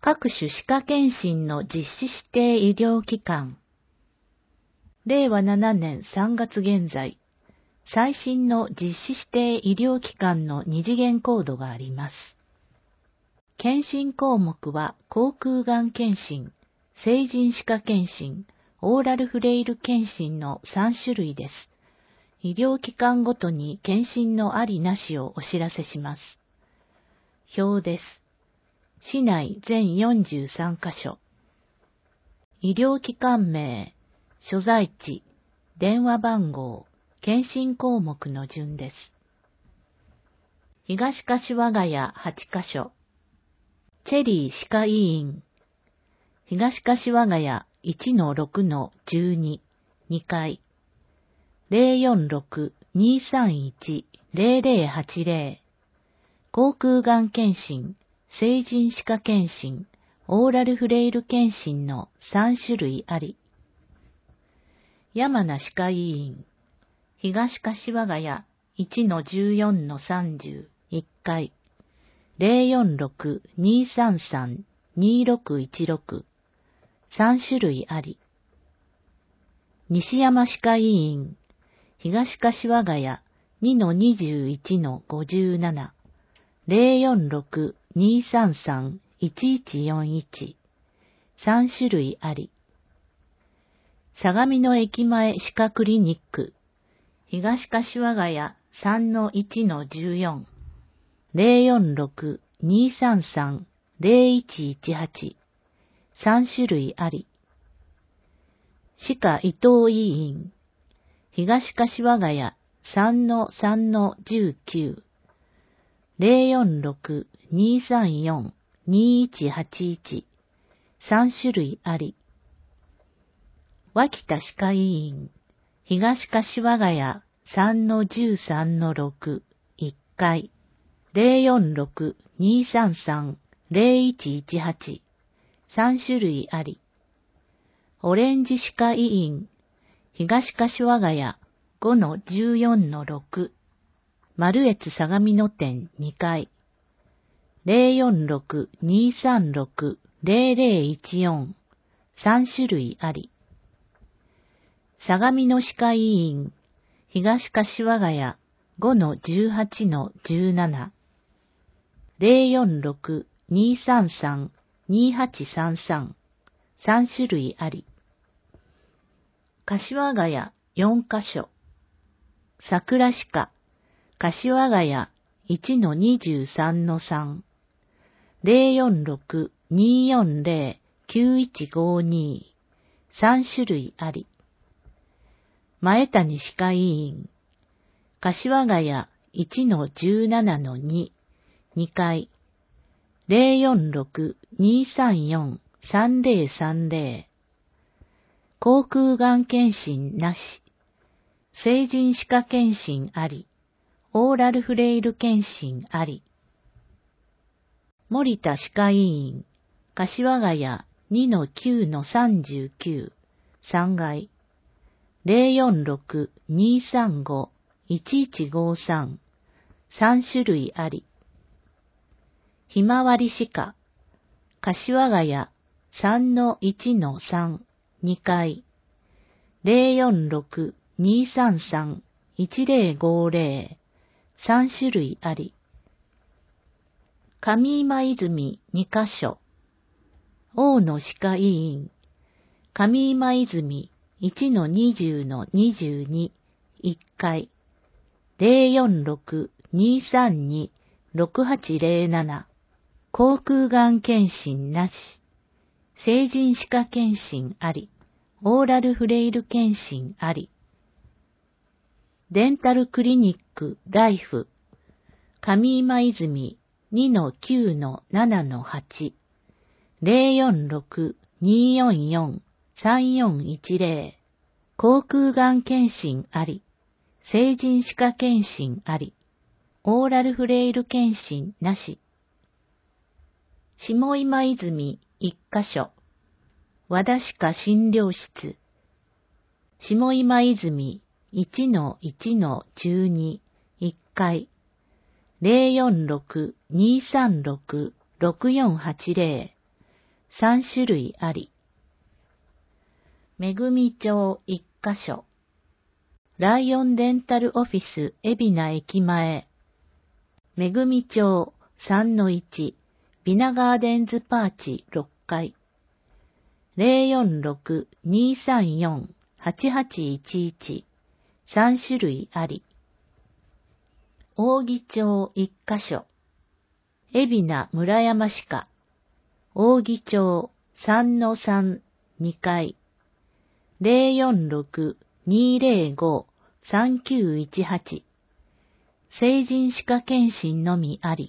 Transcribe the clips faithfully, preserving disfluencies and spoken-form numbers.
各種歯科検診の実施指定医療機関。れいわななねんさんがつ現在、最新の実施指定医療機関の二次元コードがあります。検診項目は、口腔がん検診、成人歯科検診、オーラルフレイル検診のさんしゅるいです。医療機関ごとに検診のありなしをお知らせします。表です。市内全よんじゅうさんかしょ。医療機関名、所在地、電話番号、検診項目の順です。東柏ヶ谷はちかしょ。チェリー歯科医院。東柏ヶ谷 いちのろくのじゅうに にかい。ゼロよんろく にさんいち ゼロゼロはちゼロ。口腔がん検診、成人歯科検診、オーラルフレイル検診のさんしゅるいあり。山名歯科医院、東柏ヶ谷 いちのじゅうよんのさんじゅう いっかい、ゼロよんろく にさんさん にろくいちろく、さんしゅるいあり。西山歯科医院、東柏ヶ谷 にのにじゅういちのごじゅうなな、ゼロよんろく にさんさん いちいちよんいち、さんしゅるいあり。相模の駅前歯科クリニック、東柏ヶ谷 さんのいちのじゅうよん、ゼロよんろく にさんさん ゼロいちいちはち、さんしゅるいあり。歯科伊藤医院、東柏ヶ谷 さんのさんのじゅうきゅう、ゼロよんろく にさんよん にいちはちいち、さんしゅるいあり。脇田歯科医院、東柏ヶ谷 さんのじゅうさんのろく、いっかい、ゼロよんろく にさんさん ゼロいちいちはち、さんしゅるいあり。オレンジ歯科医院、東柏ヶ谷 ごのじゅうよんのろく、丸越相模野店にかい、ゼロよんろく にさんろく ゼロゼロいちよん、さんしゅるいあり。相模野歯科医院、東柏ヶ谷 ごのじゅうはちのじゅうなな、ゼロよんろく にさんさん にはちさんさん、さんしゅるいあり。柏ヶ谷よんかしょ。桜歯科、柏ヶ谷 いちのにじゅうさんのさん、ゼロよんろく によんゼロ きゅういちごに、さんしゅるいあり。前谷歯科医院、柏ヶ谷 いちのじゅうななのに、にかい、ゼロよんろく にさんよん さんゼロさんゼロ。口腔がん検診なし、成人歯科検診あり、オーラルフレイル検診あり。森田歯科医院、柏ヶ谷 にのきゅうのさんじゅうきゅう、さんがい、ゼロよんろく にさんご いちいちごさん、さんしゅるいあり。ひまわり歯科、柏ヶ谷 さんのいちのさん、にかい、ゼロよんろく にさんさん いちゼロごゼロ、さんしゅるいあり。上今泉にかしょ。大野歯科医院、上今泉 いちのにじゅうのにじゅうに、いっかい、ゼロよんろく にさんに ろくはちゼロなな、口腔がん検診なし、成人歯科検診あり、オーラルフレイル検診あり。デンタルクリニックライフ、上今泉 にのきゅうのななのはち、ゼロよんろく によんよん さんよんいちゼロ、口腔がん検診あり、成人歯科検診あり、オーラルフレイル検診なし。下今泉いっかしょ。和田歯科診療室、下今泉 いちのいちのじゅうに、いっかい、ゼロよんろく にさんろく ろくよんはちゼロ、 さん種類あり。めぐみ町いっかしょ。ライオンデンタルオフィス海老名駅前。めぐみ町 さんのいち ビナガーデンズパーチろっかい。ゼロよんろく にーさんよん はちはちいちいち。さん種類あり。扇町いっかしょ。海老名村山歯科。扇町 さんのさん にかい。ゼロよんろく にーぜろご さんきゅういちはち。成人歯科検診のみあり。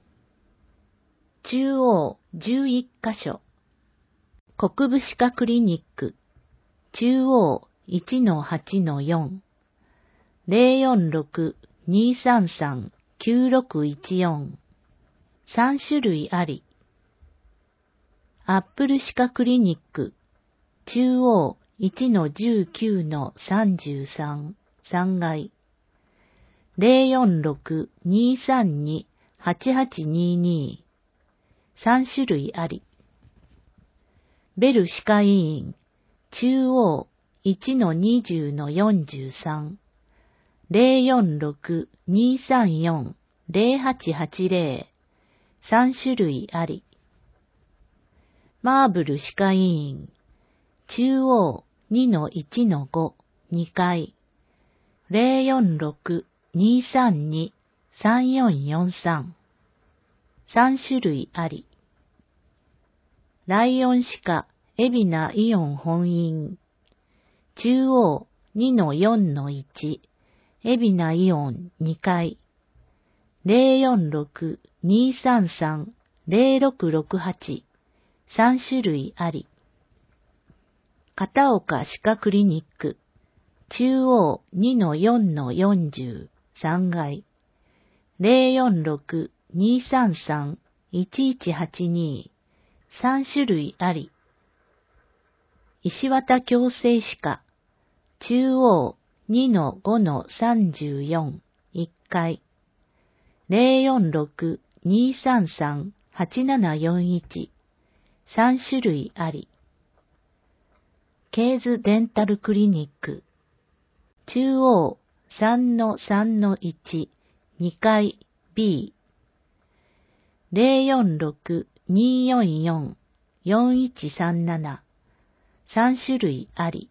中央じゅういっかしょ。国分歯科クリニック。中央 いちのはちのよん。ゼロよんろく にーさんさん きゅうろくいちよん。さん種類あり。アップル歯科クリニック。中央 いちのじゅうきゅうのさんじゅうさん。さんがい。ゼロよんろく にーさんに はちはちにーにー。さん種類あり。ベル歯科医院。中央 いちのにじゅうのよんじゅうさん。ゼロよんろく にーさんよん ゼロはちはちゼロ。さん種類あり。マーブル歯科医院。中央 にのいちのご。にかい。ゼロよんろく にーさんに さんよんよんさん。さん種類あり。ライオン歯科海老名イオン本院。中央 にのよんのいち。海老名イオンにかい。ゼロよんろく にーさんさん ゼロろくろくはち。さん種類あり。片岡歯科クリニック。中央 にのよんのよんじゅう。さんがい。ゼロよんろく にーさんさん いちいちはちに。さん種類あり。石綿矯正歯科。中央 にのごのさんじゅうよん。いっかい。ゼロよんろく にーさんさん はちななよんいち。さん種類あり。ケーズデンタルクリニック。中央 さんのさんのいち。にかい ビー。ゼロよんろく にーよんよん よんいちさんなな。さん種類あり。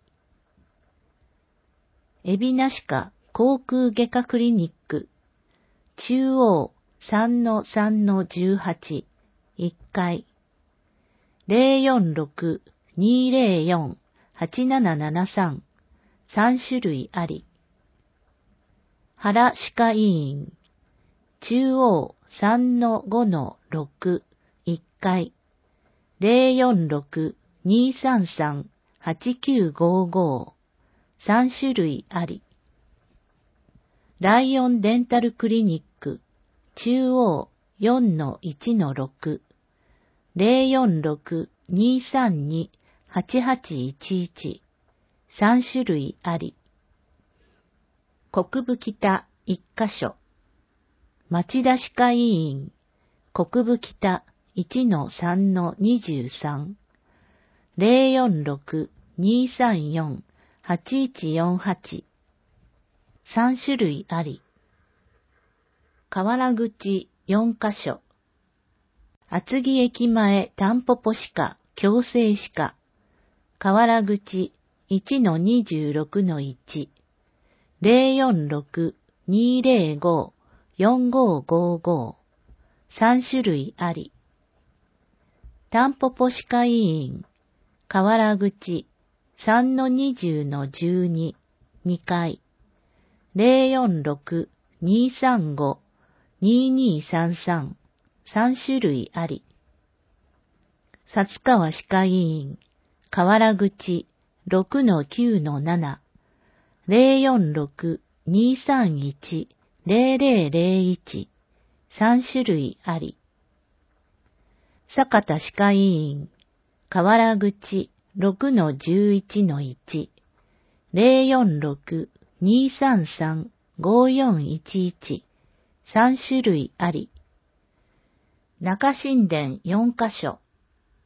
海老名歯科口腔外科クリニック。中央 さんのさんのじゅうはち。いっかい。ゼロよんろく にーゼロよん はちななななさん。さん種類あり。原歯科医院。中央 さんのごのろく。いっかい。ゼロよんろく にーさんさん はちきゅうごご。さん種類あり。ライオンデンタルクリニック。中央 よんのいちのろく。ゼロよんろく にーさんに はちはちいちいち。さん種類あり。国分北いっかしょ。町田歯科医院。国分北 いちのさんのにじゅうさん。ゼロよんろく にーさんよん はちいちよんはち。さん種類あり。河原口よんかしょ。厚木駅前たんぽぽ歯科矯正歯科。河原口 いちのにじゅうろくのいち。ゼロよんろく にーゼロご よんごごご。さん種類あり。たんぽぽ歯科医院。河原口 さんのにじゅうのじゅうに。にかい。ゼロよんろく にーさんご にーにーさんさん。さん種類あり。薩川歯科医院。河原口 ろくのきゅうのなな。ゼロよんろく にーさんいち ゼロゼロゼロいち。さん種類あり。酒田歯科医院。河原口 ろくのじゅういちのいち。ゼロよんろく にーさんさん ごよんいちいち。さん種類あり。中新田よんかしょ。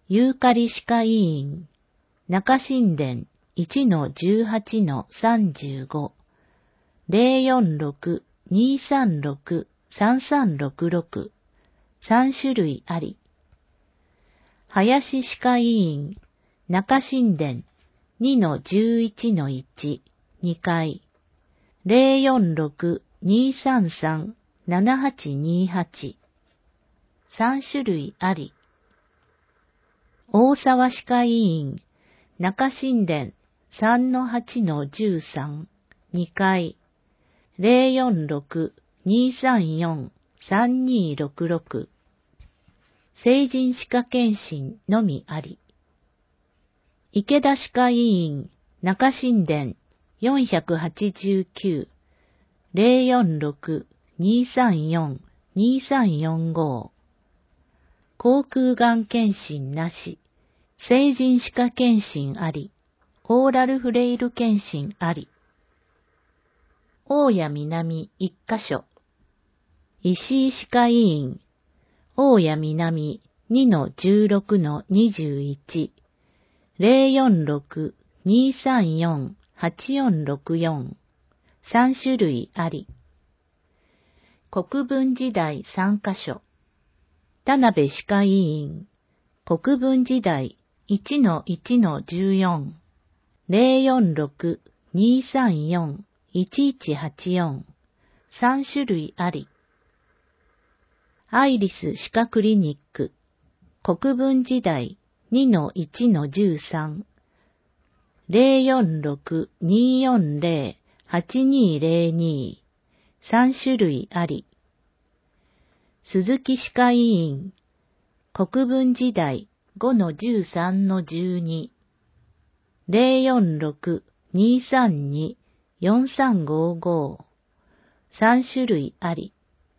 ユーカリ歯科医院、中心殿 いちのじゅうはちのさんじゅうご、ゼロよんろく にーさんろく さんさんろくろく、さん種類あり。林歯科医院、中心殿 にのじゅういちのいち、にかい、ゼロよんろく にーさんさん ななはちにはち、さん種類あり。大沢歯科医院、中心殿 さんのはちのじゅうさん、にかい、ゼロよんろく にーさんよん さんにろくろく、成人歯科検診のみあり。池田歯科医院、中心殿よんひゃくはちじゅうきゅう、ゼロよんろく にーさんよん にーさんよんご、口腔がん検診なし、成人歯科検診あり、オーラルフレイル検診あり。大谷南一箇所。石井歯科医院、大谷南 にのじゅうろくのにじゅういち、ゼロよんろく にーさんよん はちよんろくよん、さん種類あり。国分寺台さん箇所。田辺歯科医院、国分寺台 いちのいちのじゅうよん、ゼロよんろく にーさんよん いちいちはちよん、さん種類あり。アイリス歯科クリニック、国分寺台 にのいちのじゅうさん、ゼロよんろく にーよんゼロ はちにゼロに、さん種類あり。鈴木歯科医院、国分寺台 ごのじゅうさんのじゅうに、ゼロよんろく にーさんに よんさんごご、さん種類あり。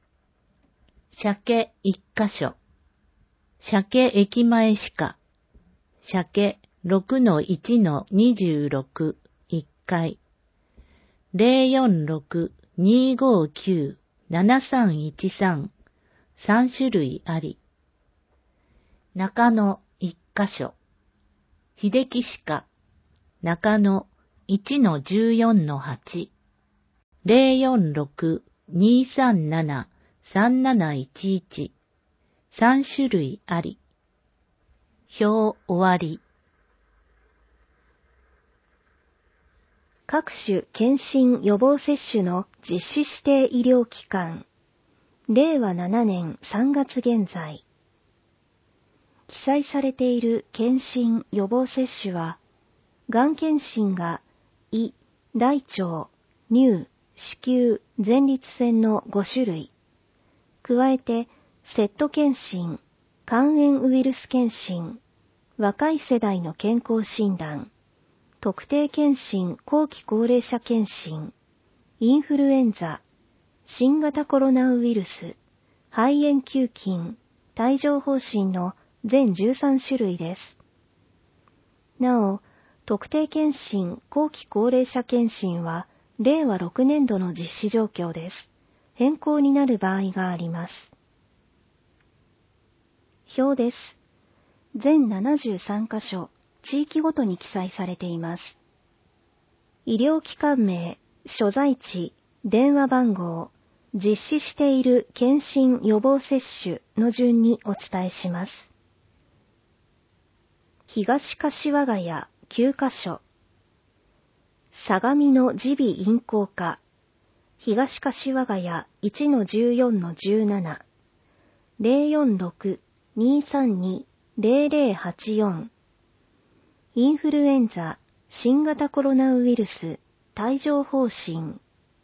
鮭一箇所。鮭駅前歯科。鮭 ろくのいちのにじゅうろく、いっかい。ゼロよんろく にーごきゅう ななさんいちさん、さん種類あり。中野一箇所。秀樹歯科。中野 いちのじゅうよんのはち。ゼロよんろく にーさんなな さんなないちいち、さん種類あり。表終わり。 各種検診予防接種の実施指定医療機関。れいわななねんさんがつ現在。記載されている検診予防接種は、がん検診が胃、大腸、乳、子宮、前立腺のご種類。加えて、セット検診、肝炎ウイルス検診、若い世代の健康診断、特定検診後期高齢者検診、インフルエンザ、新型コロナウイルス、肺炎球菌、帯状疱疹の全じゅうさん種類です。なお、特定検診後期高齢者検診は、れいわろくねんどの実施状況です。変更になる場合があります。表です。全ななじゅうさん箇所、地域ごとに記載されています。医療機関名、所在地、電話番号、実施している検診予防接種の順にお伝えします。東柏ヶ谷きゅう箇所。相模の耳鼻咽喉科、東柏ヶ谷 いちのじゅうよんのじゅうなな、ゼロよんろく にーさんに ゼロゼロはちよん、インフルエンザ、新型コロナウイルス、帯状疱疹。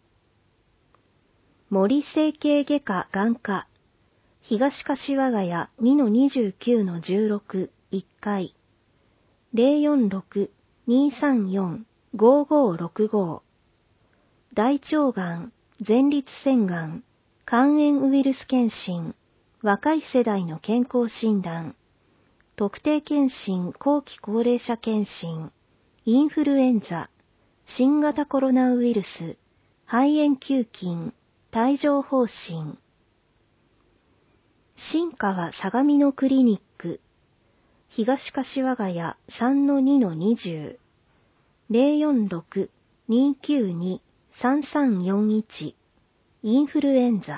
森整形外科眼科、東柏ヶ谷 にのにじゅうきゅうのじゅうろく、いっかい、ゼロよんろく にーさんよん ごごろくご、大腸がん、前立腺がん、肝炎ウイルス検診、若い世代の健康診断、特定検診後期高齢者検診、インフルエンザ、新型コロナウイルス、肺炎球菌、帯状疱疹。新川相模のクリニック、 東柏ヶ谷 さんのにのにじゅう、ゼロよんろく にきゅうに さんさんよんいち、インフルエンザ。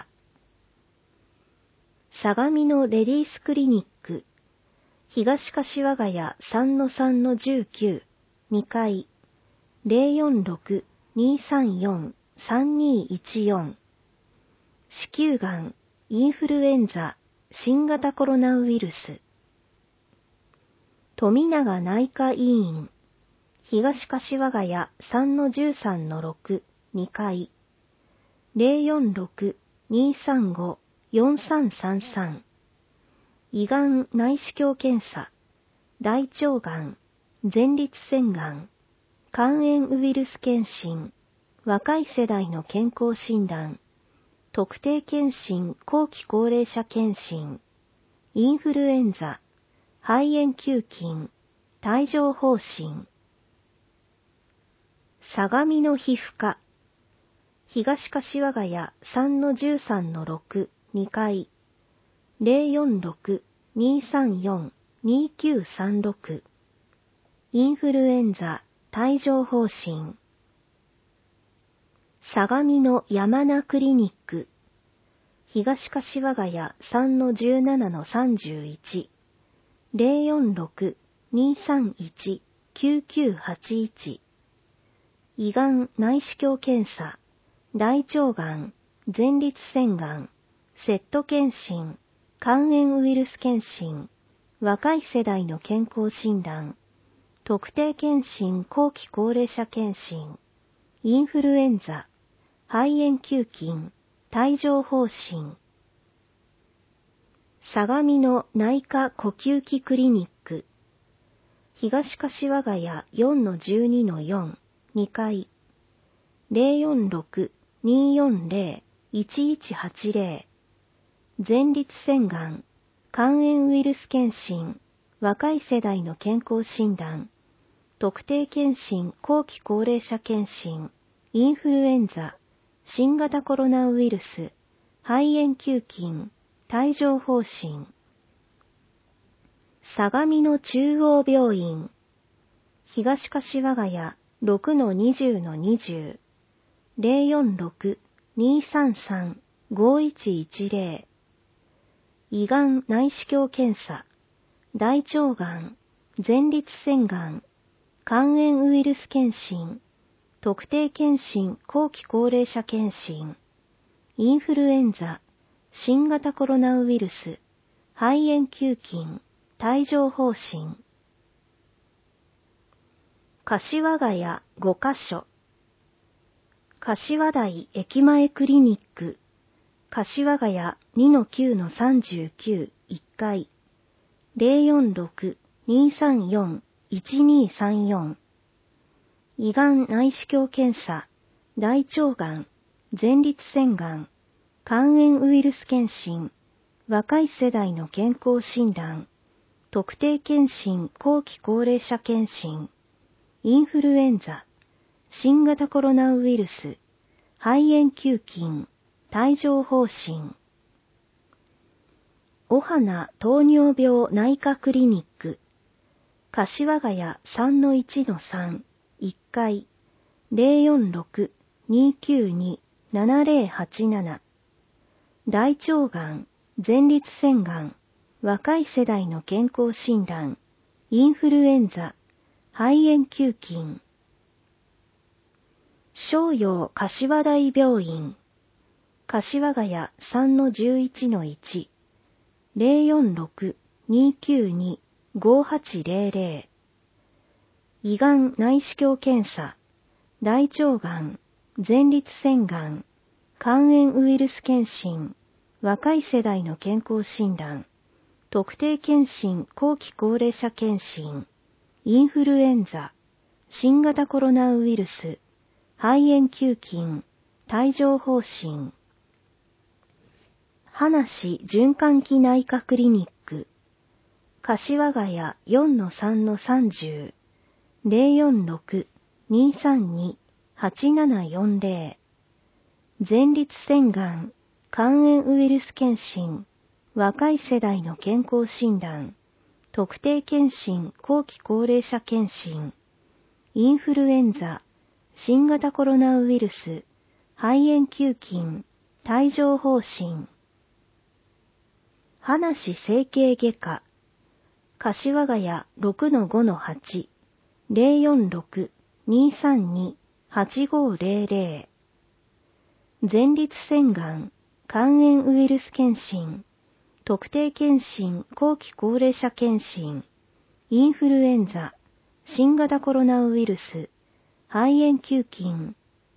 相模のレディースクリニック、東柏ヶ谷 さんのさんのじゅうきゅう、にかい、ゼロよんろく にさんよん さんにいちよん、子宮がん、インフルエンザ、新型コロナウイルス。富永内科医院、東柏ヶ谷 さんのじゅうさんのろく、にかい、ゼロよんろく にさんご よんさんさんさん、胃がん内視鏡検査、大腸がん、前立腺がん、肝炎ウイルス検診、若い世代の健康診断、特定健診後期高齢者検診、インフルエンザ、肺炎球菌、帯状疱疹。相模の皮膚科、東柏ヶ谷 さんのじゅうさんのろく、にかい、ゼロよんろく にさんよん にきゅうさんろく、インフルエンザ、帯状疱疹。相模の山名クリニック、東柏ヶ谷 さんのじゅうななのさんじゅういち、ゼロよんろく にさんいち きゅうきゅうはちいち、胃がん内視鏡検査、大腸がん、前立腺がん、セット検診、肝炎ウイルス検診、若い世代の健康診断、特定検診後期高齢者検診、インフルエンザ、肺炎球菌、帯状疱疹。相模の内科呼吸器クリニック、東柏ヶ谷 よんのじゅうにのよん、にかい、ゼロよんろく によんゼロ いちいちはちゼロ、前立腺がん、肝炎ウイルス検診、若い世代の健康診断、特定検診後期高齢者検診、インフルエンザ、新型コロナウイルス、肺炎球菌、帯状疱疹。相模の中央病院、東柏ヶ谷 ろくのにじゅうのにじゅう、ゼロよんろく にさんさん ごいちいちゼロ、胃がん内視鏡検査、大腸がん、前立腺がん、肝炎ウイルス検診、特定検診後期高齢者検診、インフルエンザ、新型コロナウイルス、肺炎球菌、帯状疱疹。柏ヶ谷ごかしょ。柏台駅前クリニック、柏ヶ谷 にのきゅうのさんじゅうきゅう、いっかい、ゼロよんろく にさんよん いちにさんよん、胃がん内視鏡検査、大腸がん、前立腺がん、肝炎ウイルス検診、若い世代の健康診断、特定検診後期高齢者検診、インフルエンザ、新型コロナウイルス、肺炎球菌、帯状疱疹。おはな糖尿病内科クリニック、柏ヶ谷 さんのいちのさん、いっかい、ゼロよんろく にきゅうに ななゼロはちなな、大腸がん、前立腺がん、若い世代の健康診断、インフルエンザ、肺炎球菌。商陽柏台病院、柏ヶ谷 さんのじゅういちのいち、ゼロよんろく にきゅうに ごはちゼロゼロ、胃がん内視鏡検査、大腸がん、前立腺がん、肝炎ウイルス検診、若い世代の健康診断、特定検診後期高齢者検診、インフルエンザ、新型コロナウイルス、肺炎球菌、帯状疱疹。話循環器内科クリニック、柏ヶ谷 よんのさんのさんじゅう、ゼロよんろく にさんに はちななよんゼロ、前立腺がん、肝炎ウイルス検診、若い世代の健康診断、 特定健診後期高齢者健診、インフルエンザ、新型コロナウイルス、肺炎球菌、帯状疱疹。話整形外科、柏ヶ谷 ろくのごのはち、ゼロよんろく にさんに はちごゼロゼロ。前立腺がん、肝炎ウイルス検診、特定健診後期高齢者検診、インフルエンザ、新型コロナウイルス、肺炎球菌。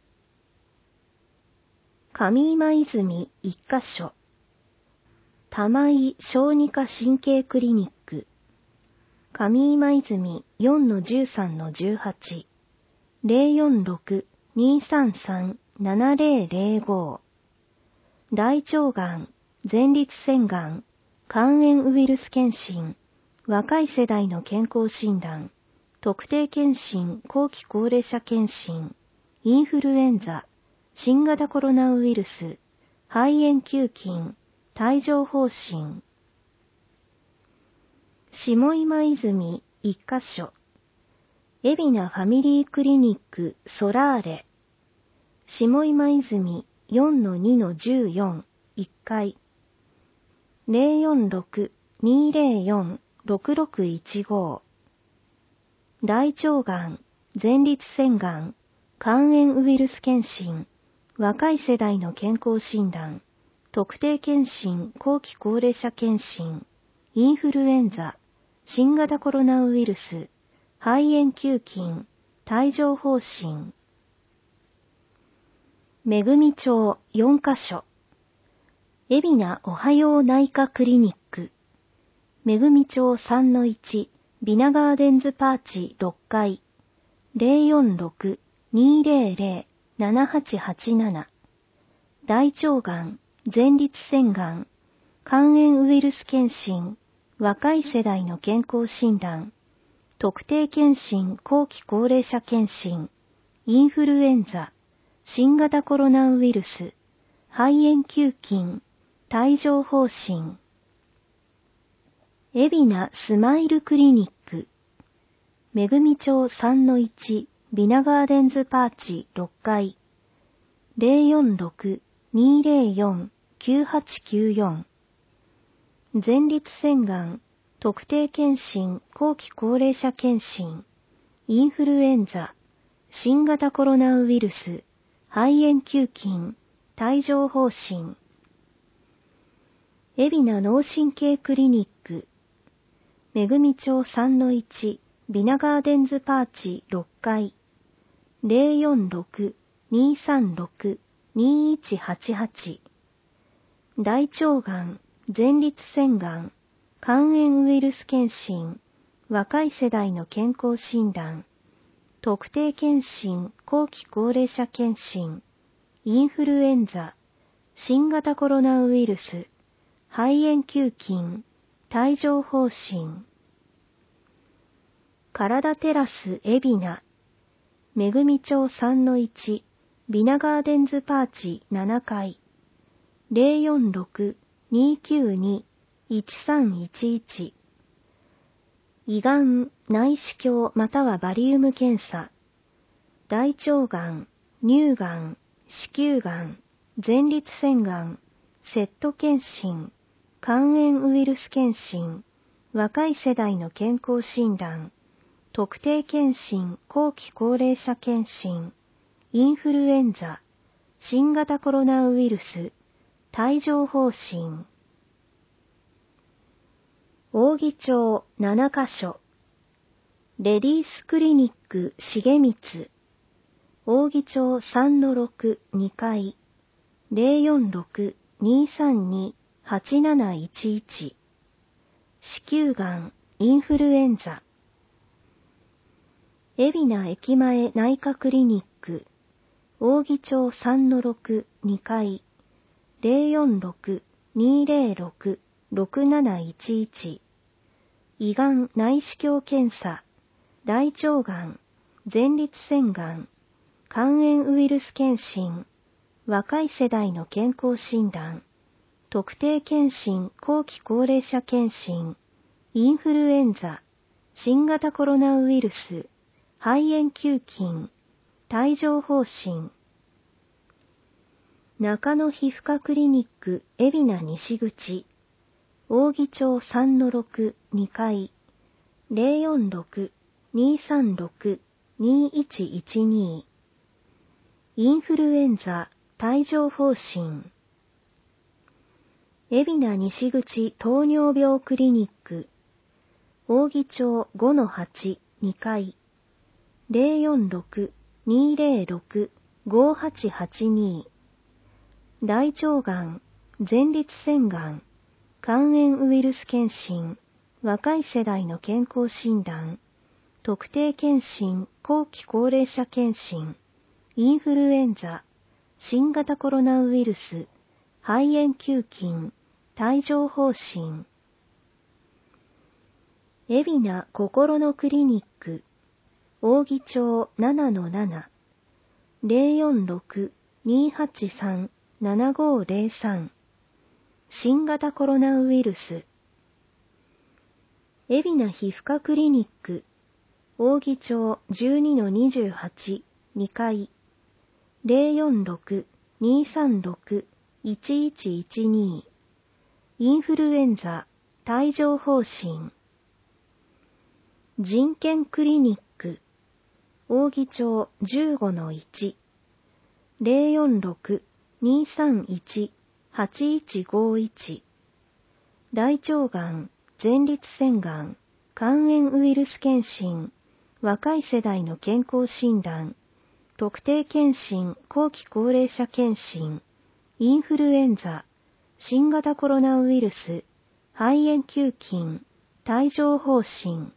上今泉一箇所、玉井小児科神経クリニック、上今泉 よんのじゅうさんのじゅうはち、ゼロよんろく にさんさん ななゼロゼロご。大腸がん、前立腺がん、肝炎ウイルス検診、若い世代の健康診断、特定健診後期高齢者検診、インフルエンザ、新型コロナウイルス、肺炎球菌、帯状疱疹。下今泉一箇所、海老名ファミリークリニックソラーレ、下今泉 よんのにのじゅうよん、いっかい、ゼロよんろく にゼロよん ろくろくいちご。大腸がん、前立腺がん、肝炎ウイルス検診、若い世代の健康診断、特定健診後期高齢者検診、インフルエンザ、新型コロナウイルス、肺炎球菌、帯状疱疹。めぐみ町よんかしょ、海老名おはよう内科クリニック、めぐみ町 さんのいち、ビナガーデンズパーチろっかい、ゼロよんろく にゼロゼロ ななはちはちなな。大腸がん、前立腺がん、肝炎ウイルス検診、若い世代の健康診断、特定健診後期高齢者検診、インフルエンザ、新型コロナウイルス、肺炎球菌、帯状疱疹。海老名スマイルクリニック、めぐみ町 さんのいち、ビナガーデンズパーチろっかい、ゼロよんろく にゼロよん きゅうはちきゅうよん。前立腺がん、特定健診後期高齢者検診、インフルエンザ、新型コロナウイルス、肺炎球菌、帯状疱疹。海老名脳神経クリニック、めぐみ町 さんのいち、ビナガーデンズパーチろっかい、ゼロよんろく にさんろく にいちはちはち。大腸がん、前立腺がん、肝炎ウイルス検診、若い世代の健康診断、特定健診後期高齢者検診、インフルエンザ、新型コロナウイルス、肺炎球菌、帯状疱疹。体テラス海老名、めぐみ町 さんのいち、ビナガーデンズパーチななかい、ゼロよんろく にきゅうに いちさんいちいち。胃がん、内視鏡またはバリウム検査、大腸がん、乳がん、子宮がん、前立腺がん、セット検診、肝炎ウイルス検診、若い世代の健康診断、特定健診後期高齢者検診、インフルエンザ、新型コロナウイルス、帯状疱疹。扇町ななかしょ、レディースクリニック重光、扇町 さんのろく にかい、ゼロよんろく にさんに はちなないちいち。子宮がん、インフルエンザ。海老名駅前内科クリニック、扇町 さんのろく にかい、ゼロよんろく にゼロろく ろくなないちいち。胃がん内視鏡検査、大腸がん、前立腺がん、肝炎ウイルス検診、若い世代の健康診断、特定健診後期高齢者検診、 インフルエンザ、新型コロナウイルス、肺炎球菌、帯状疱疹。中野皮膚科クリニック海老名西口、扇町 さんのろく にかい、ゼロよんろく にさんろく にいちいちに。インフルエンザ、帯状疱疹。海老名西口糖尿病クリニック、扇町 ごのはち にかい、ゼロよんろく にゼロろく ごはちはちに。大腸がん、前立腺がん、肝炎ウイルス検診、若い世代の健康診断、特定健診、後期高齢者健診、インフルエンザ、新型コロナウイルス、肺炎球菌、帯状疱疹。海老名心のクリニック、扇町 ななのなな、ゼロよんろく にはちさん ななごゼロさん。新型コロナウイルス。海老名皮膚科クリニック、扇町 じゅうにのにじゅうはち にかい、ゼロよんろく にさんろく いちいちいちに。インフルエンザ、帯状疱疹。人権クリニック、扇町 じゅうごのいち、ゼロよんろく にさんいち はちいちごいち。大腸がん、前立腺がん、肝炎ウイルス検診、若い世代の健康診断、特定健診、後期高齢者健診、インフルエンザ、新型コロナウイルス、肺炎球菌、帯状疱疹。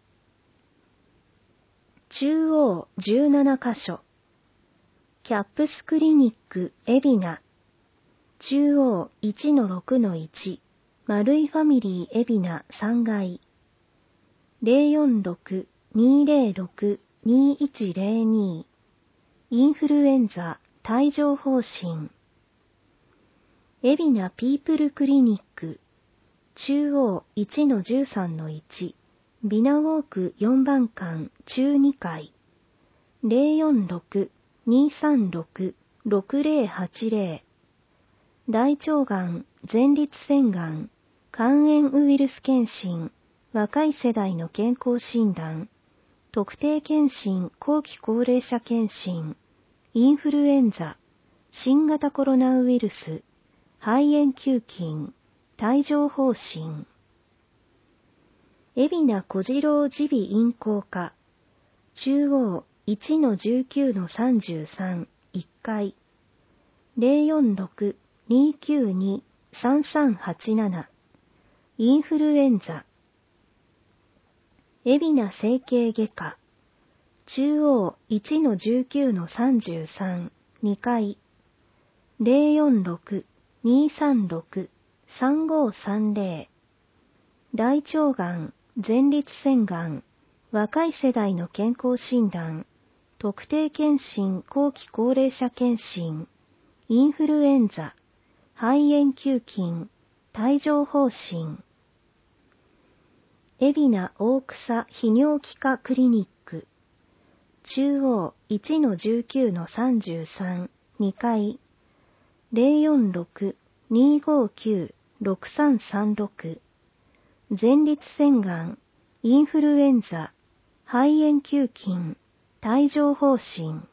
中央じゅうななかしょ。キャップスクリニック海老名、中央 いちのろくのいち、丸いファミリー海老名さんがい、ゼロよんろく にゼロろく にいちゼロに。インフルエンザ、帯状疱疹。海老名ピープルクリニック、中央 いちのじゅうさんのいち、ビナウォークよんばん館中にかい、ゼロよんろく にさんろく ろくゼロはちゼロ。大腸がん、前立腺がん、肝炎ウイルス検診、若い世代の健康診断、特定健診、後期高齢者健診、インフルエンザ、新型コロナウイルス、肺炎球菌、帯状疱疹。海老名小次郎耳鼻咽喉科、中央 いちのじゅうきゅうのさんじゅうさん、いっかい、ゼロよんろく にきゅうに さんさんはちなな。インフルエンザ。海老名整形外科、中央 いちのじゅうきゅうのさんじゅうさん、にかい、ゼロよんろく にさんろく さんごさんゼロ。大腸がん、前立腺がん、若い世代の健康診断、特定健診後期高齢者健診、インフルエンザ、肺炎球菌、帯状疱疹。海老名大草泌尿器科クリニック、中央 いちのじゅうきゅうのさんじゅうさん、にかい、ゼロよんろく にごきゅう ろくさんさんろく。前立腺がん、インフルエンザ、肺炎球菌、帯状疱疹。